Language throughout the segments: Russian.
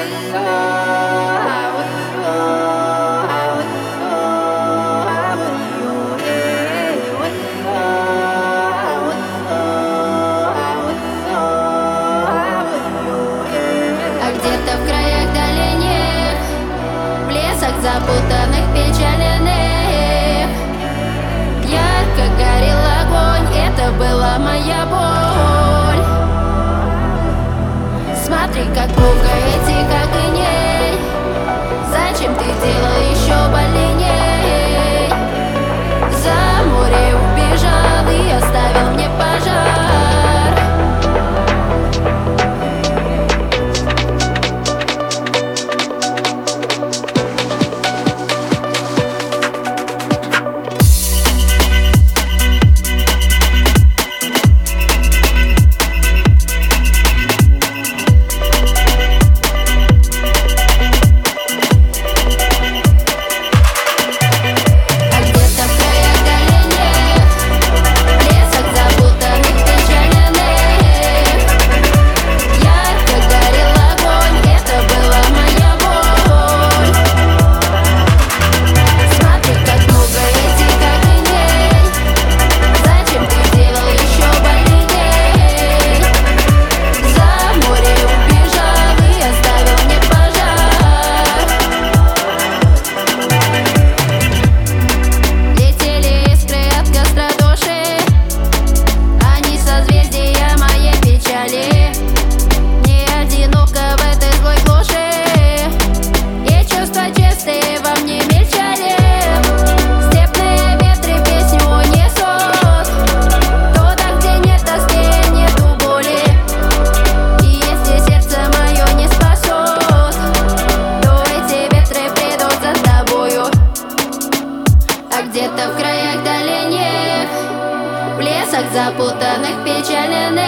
Где-то в краях дальних, в лесах запутанных, печальных, ярко горел огонь, это была моя боль. Смотри, как пугает и как иней, зачем ты делал еще больней? За море убежал и оставил мне пожар. Где-то в краях дальних, в лесах запутанных, печальных,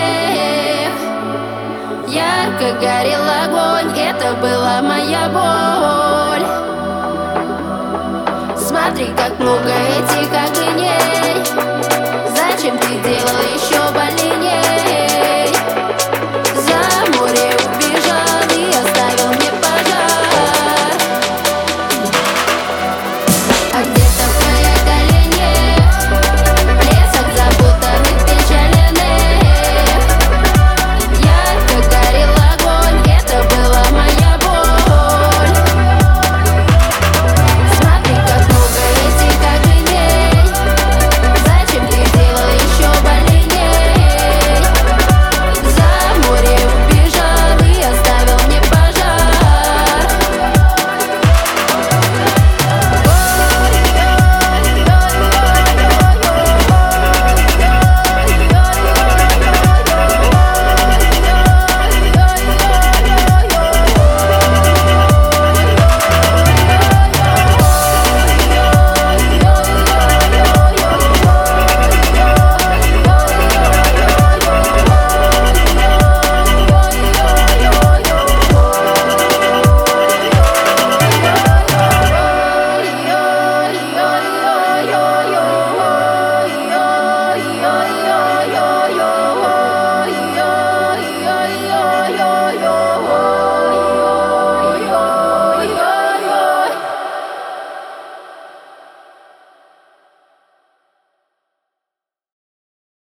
ярко горел огонь, это была моя боль. Смотри, как много этих огней.